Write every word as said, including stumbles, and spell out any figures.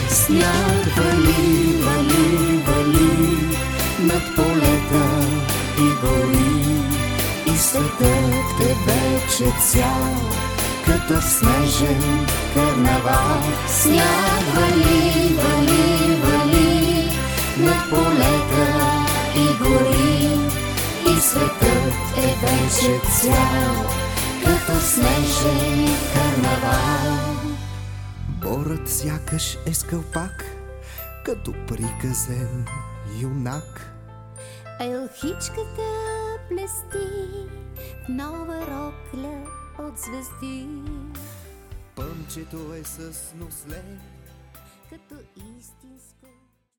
Сняг вали, вали, вали над полета и гори, и светът е вече цял, като снежен карнавал. Сняг вали, вали, вали над полета и гори, и светът е вече цял, като снежен карнавал. Борът сякаш е с кълпак, като приказен юнак. Елхичката блести в нова рокля от звезди, Пъмчето е с носле, като истински